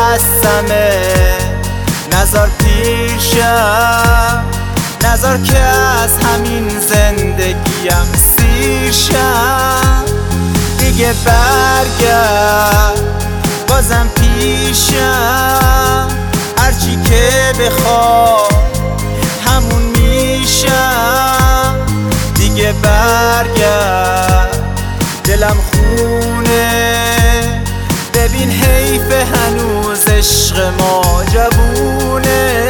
قسمه نزار پیشم، نزار که از همین زندگیم سیر شم. دیگه برگرد بازم پیشم، هرچی که بخواد همون میشم. دیگه برگرد دلم خونه، ببین حیف هنوز عشق ما جوونه.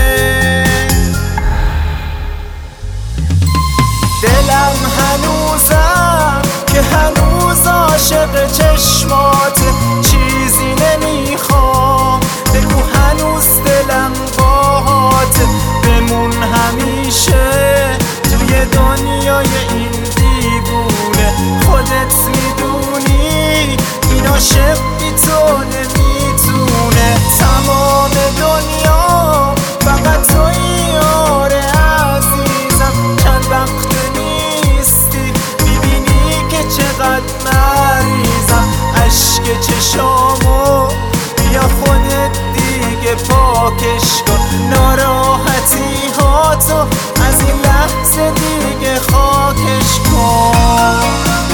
دلم هنوزم که هنوز عاشق چشمات، چیزی نمیخوام بگو هنوز دلم باهات. بمون همیشه توی دنیای این دیوونه، خودت میدونی این عاشق بی تو نمیتونه. تمام دنیا فقط تویی آره عزیزم، چند وقت نیستی میبینی که چقدر مریضم. عشق چشامو بیا خودت دیگه پاکش کن، ناراحتی هاتو از این لحظه دیگه خاکش کن.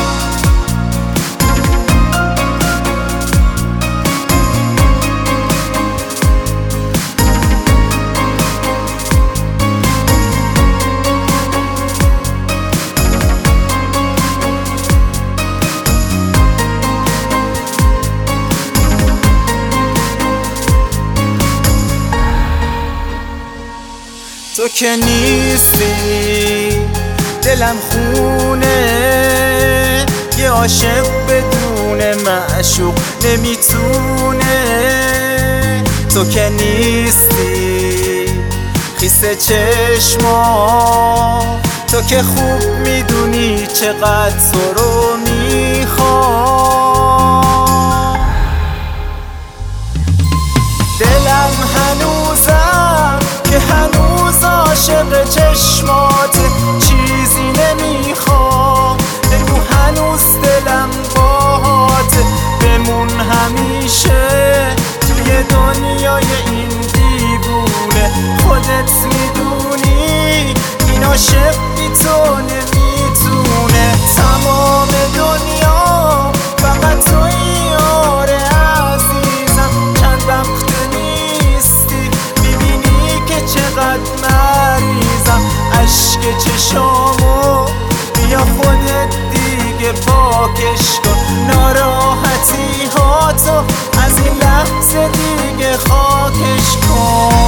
تو که نیستی دلم خونه، یه عاشق بدون معشوق نمیتونه. تو که نیستی خیس چشما، تو که خوب میدونی چقدر تو رو میخوام. دلم هنوزم که هنوز عاشق چشمات، چیزی نمیخوام بگو هنوز دلم باهات. بمون همیشه توی دنیای این دیوونه، خودت میدونی این عاشق بی تو نمیتونه. تمام دنیا فقط تویی آره عزیزم، چند وقت نیستی میبینی که چقدر مریضم. عشق چشامو بیا خودت دیگه پاکش کن، ناراحتی هاتو از این لحظه دیگه خاکش کن.